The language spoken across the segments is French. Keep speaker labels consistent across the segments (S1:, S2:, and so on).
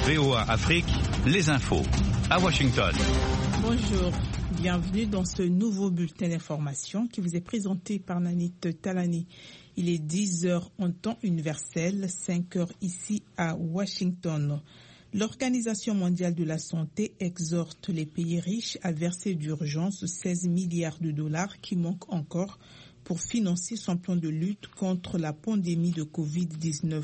S1: VOA Afrique, les infos. À Washington.
S2: Bonjour, bienvenue dans ce nouveau bulletin d'information qui vous est présenté par Nanit Talani. Il est 10h en temps universel, 5h ici à Washington. L'Organisation mondiale de la santé exhorte les pays riches à verser d'urgence 16 milliards de dollars qui manquent encore pour financer son plan de lutte contre la pandémie de Covid-19.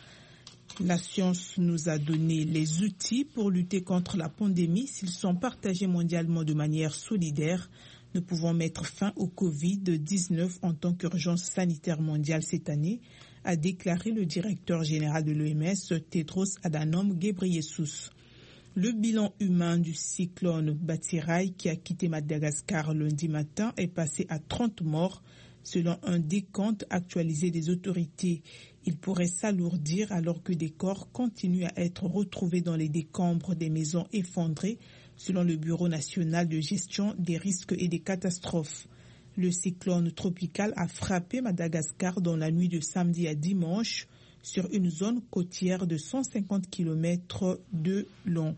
S2: La science nous a donné les outils pour lutter contre la pandémie. S'ils sont partagés mondialement de manière solidaire, nous pouvons mettre fin au Covid-19 en tant qu'urgence sanitaire mondiale cette année, a déclaré le directeur général de l'OMS, Tedros Adhanom Ghebreyesus. Le bilan humain du cyclone Batsirai qui a quitté Madagascar lundi matin est passé à 30 morts, selon un décompte actualisé des autorités. Il pourrait s'alourdir alors que des corps continuent à être retrouvés dans les décombres des maisons effondrées, selon le Bureau national de gestion des risques et des catastrophes. Le cyclone tropical a frappé Madagascar dans la nuit de samedi à dimanche sur une zone côtière de 150 km de long.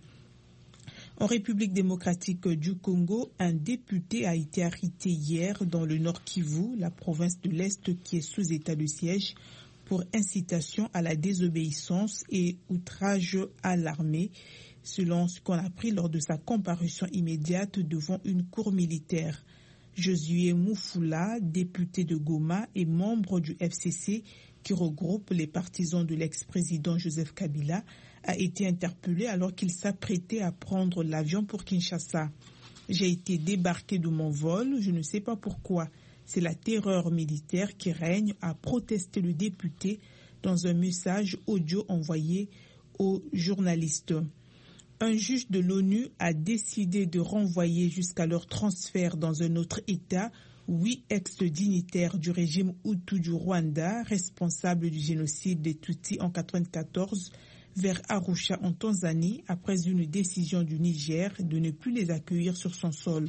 S2: En République démocratique du Congo, un député a été arrêté hier dans le Nord Kivu, la province de l'Est qui est sous état de siège, pour incitation à la désobéissance et outrage à l'armée, selon ce qu'on a appris lors de sa comparution immédiate devant une cour militaire. Josué Moufoula, député de Goma et membre du FCC, qui regroupe les partisans de l'ex-président Joseph Kabila, a été interpellé alors qu'il s'apprêtait à prendre l'avion pour Kinshasa. J'ai été débarqué de mon vol, je ne sais pas pourquoi. C'est la terreur militaire qui règne, a protesté le député dans un message audio envoyé aux journalistes. Un juge de l'ONU a décidé de renvoyer jusqu'à leur transfert dans un autre État 8 ex-dignitaires du régime Hutu du Rwanda, responsables du génocide des Tutsis en 1994, vers Arusha en Tanzanie, après une décision du Niger de ne plus les accueillir sur son sol.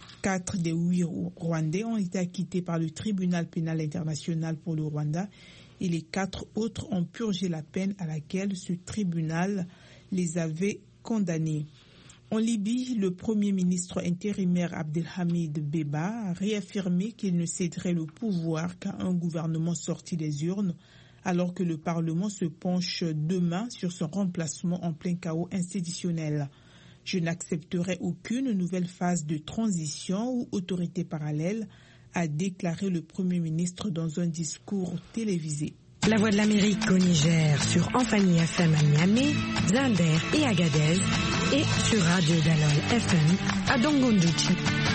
S2: 4 des 8 Rwandais ont été acquittés par le tribunal pénal international pour le Rwanda et les 4 autres ont purgé la peine à laquelle ce tribunal les avait condamnés. En Libye, le Premier ministre intérimaire Abdelhamid Beba a réaffirmé qu'il ne céderait le pouvoir qu'à un gouvernement sorti des urnes, alors que le Parlement se penche demain sur son remplacement en plein chaos institutionnel. Je n'accepterai aucune nouvelle phase de transition ou autorité parallèle, a déclaré le Premier ministre dans un discours télévisé.
S3: La Voix de l'Amérique au Niger sur Amphani FM à Niamey, Zinder et Agadez et sur Radio Dalol FM à Dongondouchi.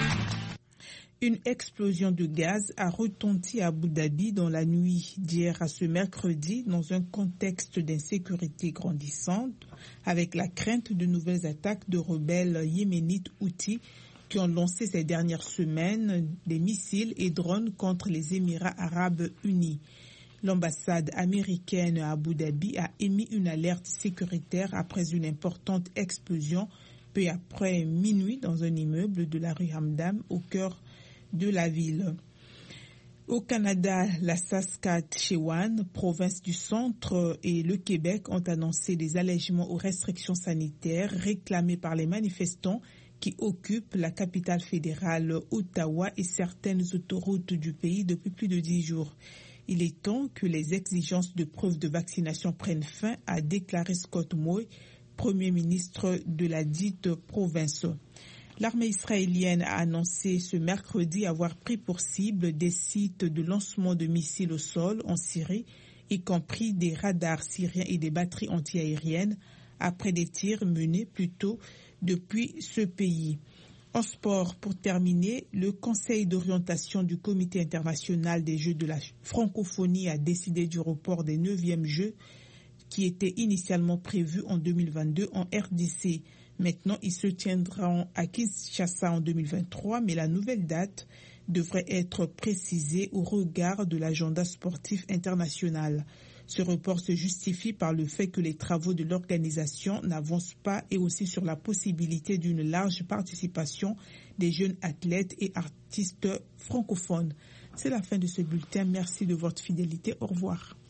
S2: Une explosion de gaz a retenti à Abu Dhabi dans la nuit d'hier à ce mercredi dans un contexte d'insécurité grandissante avec la crainte de nouvelles attaques de rebelles yéménites Houthis qui ont lancé ces dernières semaines des missiles et drones contre les Émirats arabes unis. L'ambassade américaine à Abu Dhabi a émis une alerte sécuritaire après une importante explosion peu après minuit dans un immeuble de la rue Hamdam au cœur de la ville. Au Canada, la Saskatchewan, province du centre, et le Québec ont annoncé des allègements aux restrictions sanitaires réclamées par les manifestants qui occupent la capitale fédérale Ottawa et certaines autoroutes du pays depuis plus de 10 jours. Il est temps que les exigences de preuve de vaccination prennent fin, a déclaré Scott Moe, Premier ministre de la dite province. L'armée israélienne a annoncé ce mercredi avoir pris pour cible des sites de lancement de missiles au sol en Syrie, y compris des radars syriens et des batteries antiaériennes, après des tirs menés plus tôt depuis ce pays. En sport, pour terminer, le Conseil d'orientation du Comité international des Jeux de la francophonie a décidé du report des 9e Jeux qui étaient initialement prévus en 2022 en RDC. Maintenant, ils se tiendront à Kinshasa en 2023, mais la nouvelle date devrait être précisée au regard de l'agenda sportif international. Ce report se justifie par le fait que les travaux de l'organisation n'avancent pas et aussi sur la possibilité d'une large participation des jeunes athlètes et artistes francophones. C'est la fin de ce bulletin. Merci de votre fidélité. Au revoir.